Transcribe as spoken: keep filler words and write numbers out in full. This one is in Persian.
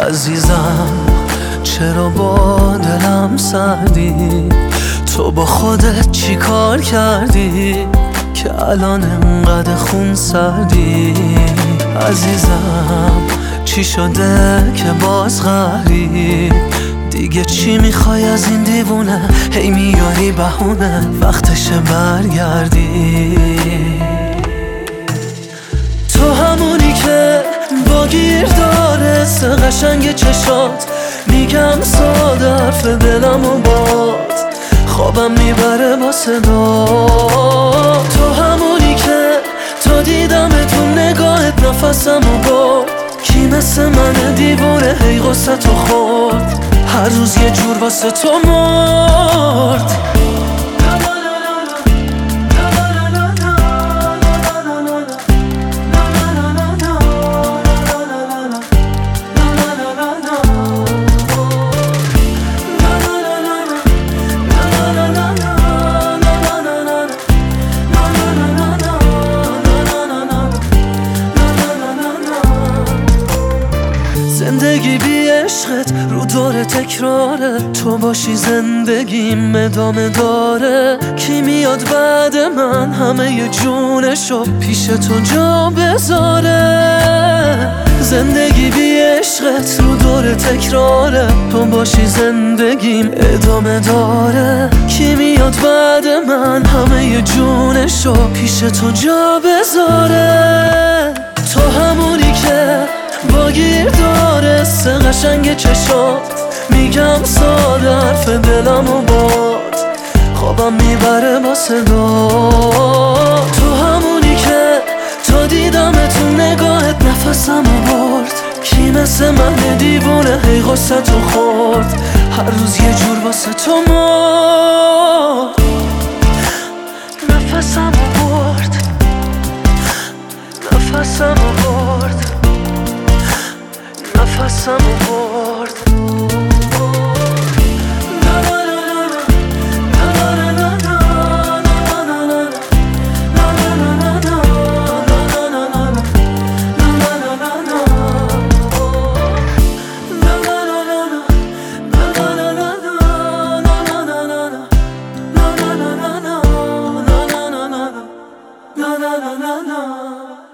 عزیزم چرا با دلم سردی؟ تو با خودت چی کار کردی که الان انقدر خون سردی؟ عزیزم چی شده که باز قهری؟ دیگه چی میخوای از این دیوونه؟ هی میاری بهونه وقتشه برگردی. تو همونی که با گیر داره سه قشنگ چشات، میگم ساده حرف دلم و باد خوابم میبره با صدا. تو همونی که تا دیدم تو نگاهت نفسم و برد، کی مثل من دیوونه هی غصه تو خورد، هر روز یه جور واسه تو مرد. زندگی بی عشقت رو داره تکراره، تو باشی زندگیم ادامه داره. کی میاد بعد من همه ی جونشو پیش تو جا بذاره؟ زندگی بی عشقت رو داره تکراره، تو باشی زندگیم ادامه داره. کی میاد بعد من همه ی جونشو پیش تو جا بذاره؟ تو همونی که با گیر داره سه قشنگ چشات، میگم ساده حرف دلم و باد خوابم میبره با صدا. تو همونی که تا دیدم تو نگاهت نفسم و برد، کی مثل من دیوونه هی غصه تو خورد، هر روز یه جور واسه تو مرد. نفسم و برد، نفسم و برد، نفسم و برد. Na na na na